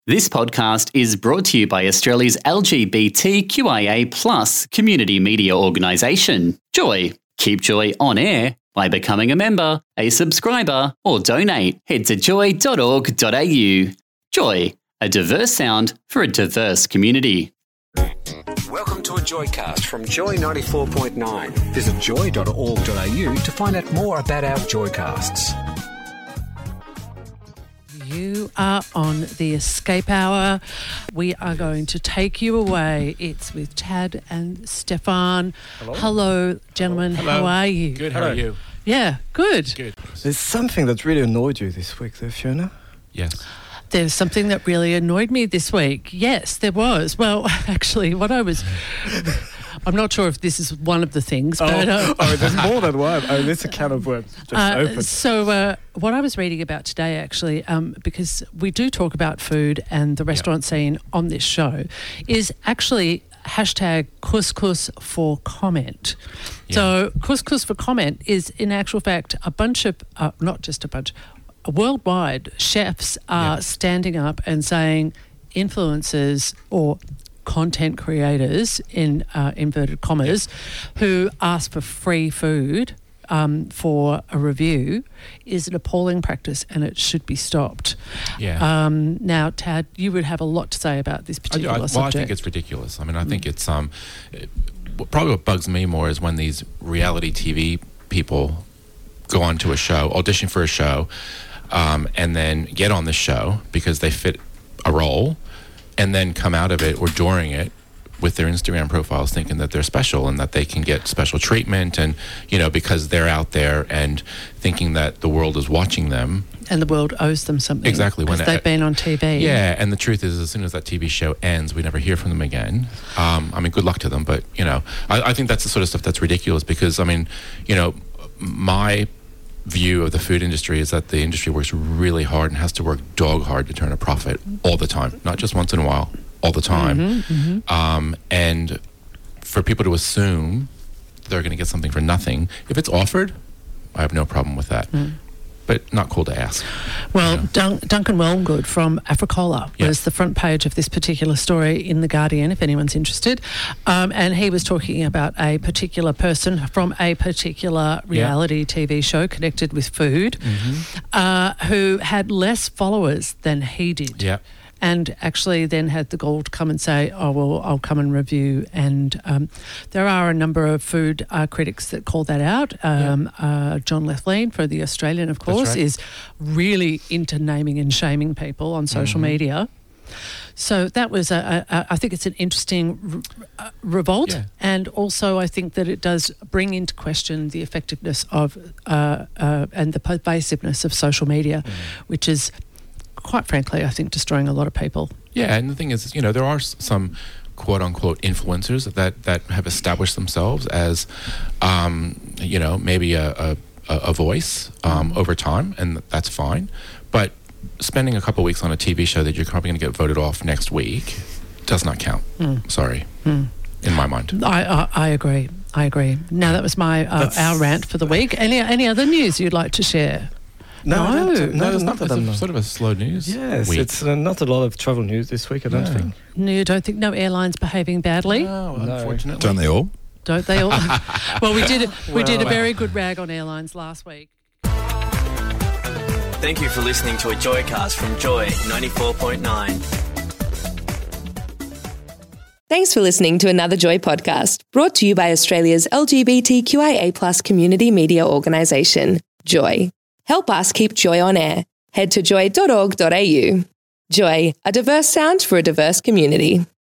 This podcast is brought to you by Australia's LGBTQIA+ community media organisation, Joy. Keep Joy on air by becoming a member, a subscriber, or donate. Head to joy.org.au. Joy, a diverse sound for a diverse community. Welcome to a Joycast from Joy 94.9. Visit joy.org.au to find out more about our Joycasts. You are on the Escape Hour. We are going to take you away. It's with Tad and Stefan. Hello gentlemen. Hello. How are you? Good, how are you? Yeah, good. Good. There's something that really annoyed you this week, though, Fiona. Yes. There's something that really annoyed me this week. Yes, there was. Well, actually, I'm not sure if this is one of the things, but... there's more than one. Oh, this is a can of worms just open. So what I was reading about today, actually, because we do talk about food and the restaurant scene on this show, is actually hashtag couscous for comment. Yeah. So couscous for comment is, in actual fact, worldwide chefs are standing up and saying influencers or content creators, in inverted commas, who ask for free food for a review is an appalling practice and it should be stopped. Yeah. Now, Tad, you would have a lot to say about this particular subject. Well, I think it's ridiculous. I mean, I think it's probably what bugs me more is when these reality TV people go onto a show, audition for a show, and then get on the show because they fit a role, and then come out of it or during it with their Instagram profiles thinking that they're special and that they can get special treatment and, because they're out there and thinking that the world is watching them. And the world owes them something. Exactly. Because they've been on TV. Yeah, and the truth is as soon as that TV show ends, we never hear from them again. Good luck to them, but, I think that's the sort of stuff that's ridiculous because, my view of the food industry is that the industry works really hard and has to work dog hard to turn a profit all the time, not just once in a while, all the time. And for people to assume they're going to get something for nothing, if it's offered, I have no problem with that. But not cool to ask. Well, Duncan Wellgood from Africola was the front page of this particular story in The Guardian, if anyone's interested. And he was talking about a particular person from a particular reality TV show connected with food who had less followers than he did. Yeah. And actually then had the gall to come and say, I'll come and review. And there are a number of food critics that call that out. John Lethlean for The Australian, of course, is really into naming and shaming people on social media. So that was, I think it's an interesting revolt. Yeah. And also I think that it does bring into question the effectiveness of and the pervasiveness of social media, which is, quite frankly, I think destroying a lot of people. Yeah, and the thing is, there are some quote-unquote influencers that have established themselves as, maybe a voice over time, and that's fine. But spending a couple of weeks on a TV show that you're probably going to get voted off next week does not count. Sorry, in my mind. I agree. Now, that was our rant for the week. Any other news you'd like to share? No, it's sort of a slow news. Yes, week. It's not a lot of travel news this week, I don't think. No, you don't think no airlines behaving badly? No, unfortunately. Don't they all? Don't they all? Well, we did a very good rag on airlines last week. Thank you for listening to a Joycast from Joy 94.9. Thanks for listening to another Joy podcast, brought to you by Australia's LGBTQIA+ community media organisation, Joy. Help us keep Joy on air. Head to joy.org.au. Joy, a diverse sound for a diverse community.